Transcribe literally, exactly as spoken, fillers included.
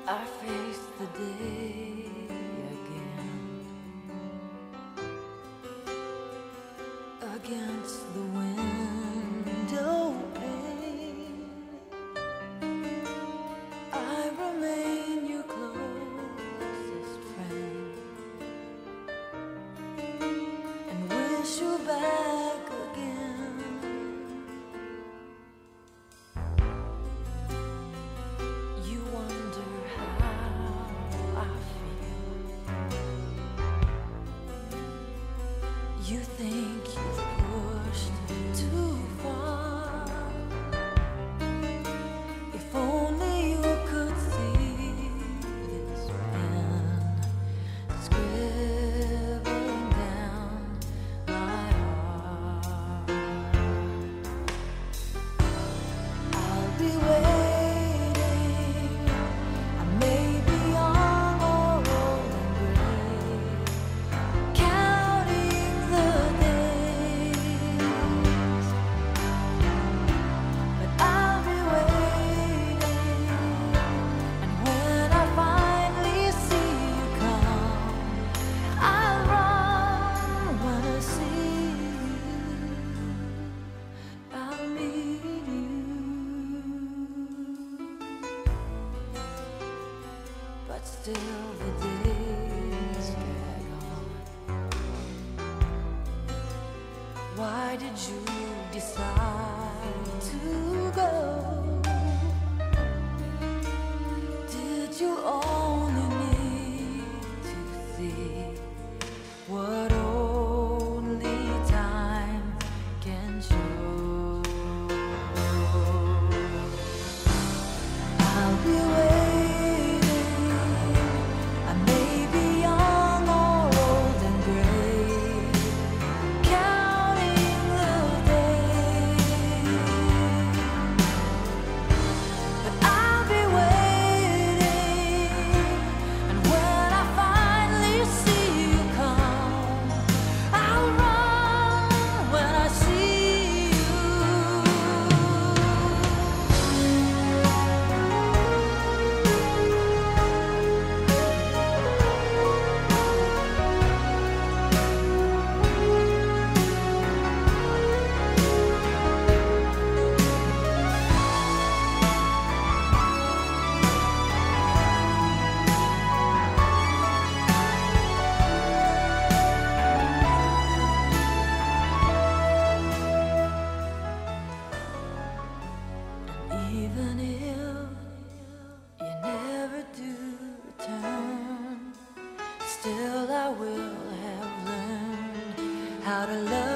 I face the day again, against the window pane. I remain your closest friend and wish you back again. You wonder how I feel. You think you've pushed too far. If only you could see this pen scribbling down my heart. I'll be waiting. I may be young or old and gray, counting the days, but I'll be waiting. And when I finally see you come, I'll run when I see you. I'll meet you, but still the days drag on. Why did you decide to go? Did you only need to see what only time can show? I'll be waiting. I may be young or old and gray, counting the days, but I'll be waiting. And when I finally see you come, I'll run when I see you. Even if you never do return, still I will have learned how to love